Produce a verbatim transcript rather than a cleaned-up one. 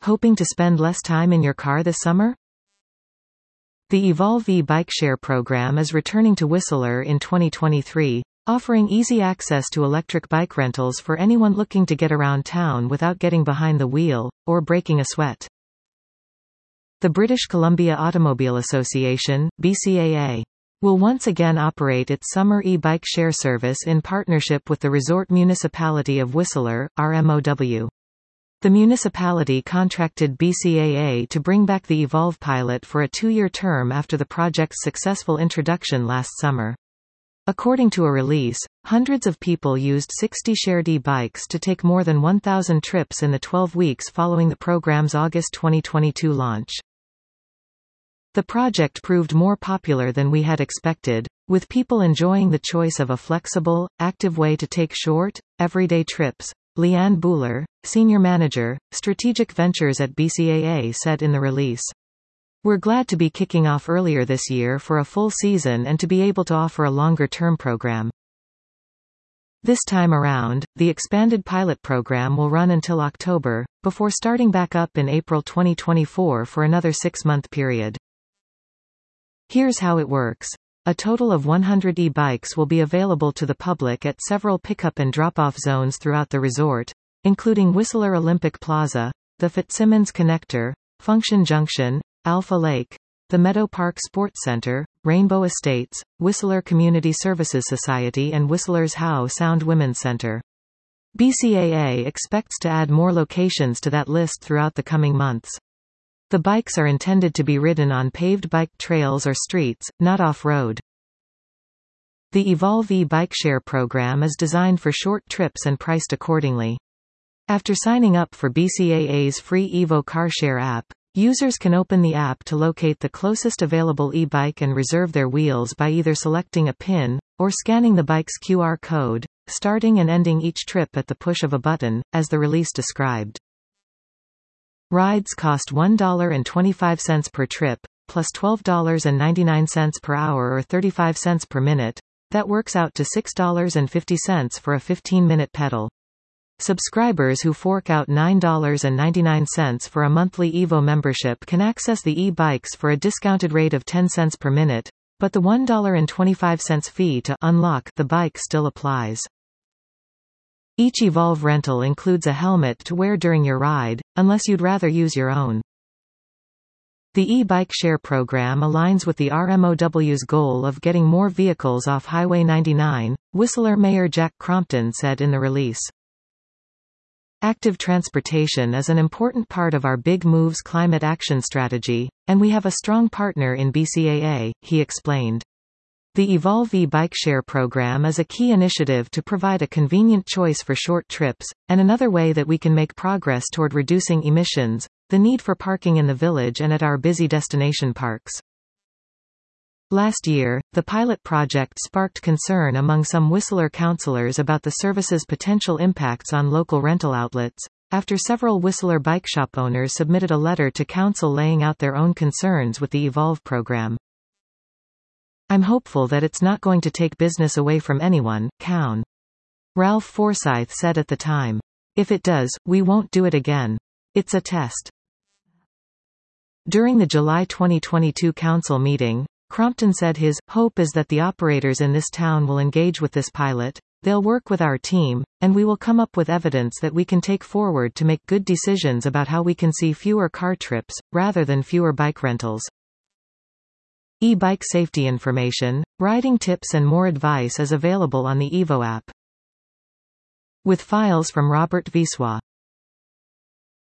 Hoping to spend less time in your car this summer? The Evolve e-bike share program is returning to Whistler in twenty twenty-three, offering easy access to electric bike rentals for anyone looking to get around town without getting behind the wheel, or breaking a sweat. The British Columbia Automobile Association, B C A A, will once again operate its summer e-bike share service in partnership with the Resort Municipality of Whistler, R M O W. The municipality contracted B C A A to bring back the Evolve pilot for a two-year term after the project's successful introduction last summer. According to a release, hundreds of people used sixty shared e-bikes to take more than one thousand trips in the twelve weeks following the program's August twenty twenty-two launch. The project proved more popular than we had expected, with people enjoying the choice of a flexible, active way to take short, everyday trips. Leanne Buhler, Senior Manager, Strategic Ventures at B C A A, said in the release. We're glad to be kicking off earlier this year for a full season and to be able to offer a longer-term program. This time around, the expanded pilot program will run until October, before starting back up in April twenty twenty-four for another six-month period. Here's how it works. A total of one hundred e-bikes will be available to the public at several pickup and drop-off zones throughout the resort, including Whistler Olympic Plaza, the Fitzsimmons Connector, Function Junction, Alpha Lake, the Meadow Park Sports Center, Rainbow Estates, Whistler Community Services Society and Whistler's Howe Sound Women's Center. B C A A expects to add more locations to that list throughout the coming months. The bikes are intended to be ridden on paved bike trails or streets, not off-road. The Evolve e-bike share program is designed for short trips and priced accordingly. After signing up for B C A A's free Evo Car Share app, users can open the app to locate the closest available e-bike and reserve their wheels by either selecting a pin, or scanning the bike's Q R code, starting and ending each trip at the push of a button, as the release described. Rides cost one dollar and twenty-five cents per trip, plus twelve dollars and ninety-nine cents per hour or thirty-five cents per minute. That works out to six dollars and fifty cents for a fifteen-minute pedal. Subscribers who fork out nine dollars and ninety-nine cents for a monthly Evo membership can access the e-bikes for a discounted rate of ten cents per minute, but the one dollar and twenty-five cents fee to unlock the bike still applies. Each Evolve rental includes a helmet to wear during your ride, unless you'd rather use your own. The e-bike share program aligns with the R M O W's goal of getting more vehicles off Highway ninety-nine, Whistler Mayor Jack Crompton said in the release. Active transportation is an important part of our Big Moves climate action strategy, and we have a strong partner in B C A A, he explained. The Evolve e-bike share program is a key initiative to provide a convenient choice for short trips, and another way that we can make progress toward reducing emissions, the need for parking in the village and at our busy destination parks. Last year, the pilot project sparked concern among some Whistler councillors about the service's potential impacts on local rental outlets, after several Whistler bike shop owners submitted a letter to council laying out their own concerns with the Evolve program. I'm hopeful that it's not going to take business away from anyone, Cown. Ralph Forsyth said at the time. If it does, we won't do it again. It's a test. During the July twenty twenty-two council meeting, Crompton said his hope is that the operators in this town will engage with this pilot, they'll work with our team, and we will come up with evidence that we can take forward to make good decisions about how we can see fewer car trips, rather than fewer bike rentals. E-bike safety information, riding tips and more advice is available on the Evo app. With files from Robert Viswa.